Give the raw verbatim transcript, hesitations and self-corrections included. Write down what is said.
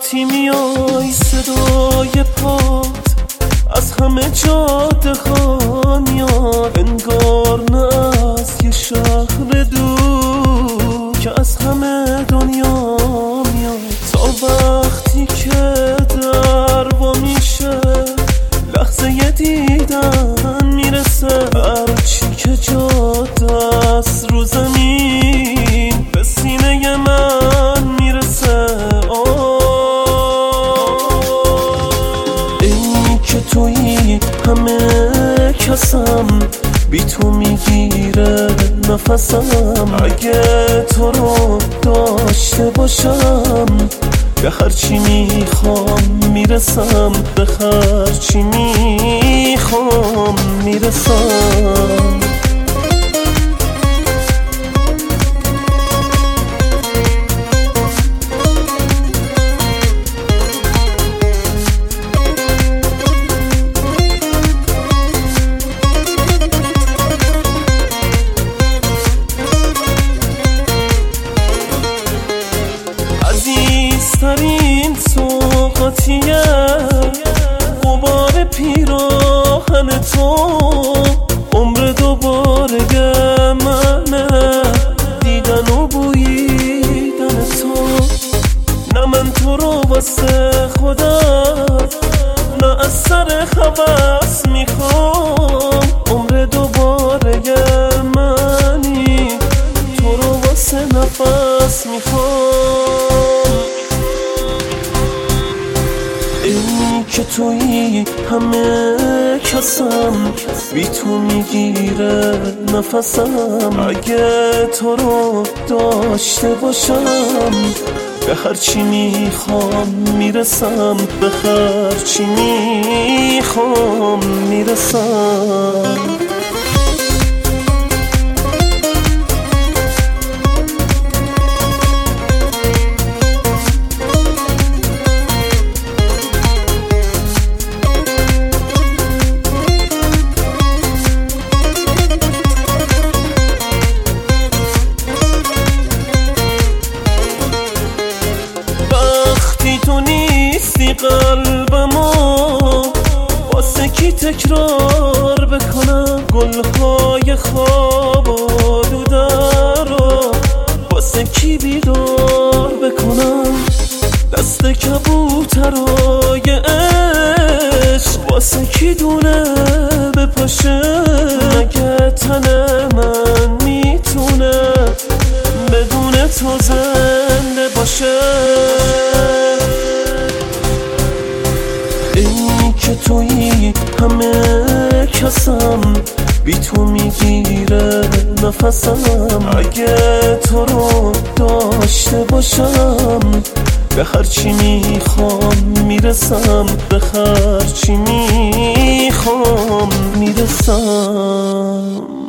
وقتی میای صدای پات از همه جاده ها میاد، انگار نه از یه شهر دور که از همه دنیا میاد. تا وقتی که در وا میشه لحظه یه دیدن میرسه، هرچی که جاده است رو زمین به سینه من میرسه. ای که تویی همه کسم، بی تو میگیره نفسم. اگه تو رو داشته باشم به هرچی میخوام میرسم، به هرچی میخوام میرسم. عزیزترین سوقاتیه غبار پیراهن تو، عمر دوباره منه دیدن و بویدن تو. نه من تو رو واسه خودم، نه از سر هوس میخوام، عمر دوباره منی تو رو واسه نفس میخوام. ای که تویی همه کسم، بی تو میگیره نفسم. اگه تو رو داشته باشم به هرچی میخوام میرسم، به هرچی میخوام میرسم. تو نیستی قلبمو واسه کی تکرار بکنم، گلهای خواب آلوده رو واسه کی بیدار بکنم. دست کبوترای عشق واسه کی دونه بپاشه، مگه تن من میتونه بدون تو زنده باشه. ای که تویی همه کسم، بی تو میگیره نفسم. اگه تو رو داشته باشم به هرچی میخوام میرسم، به هرچی میخوام میرسم.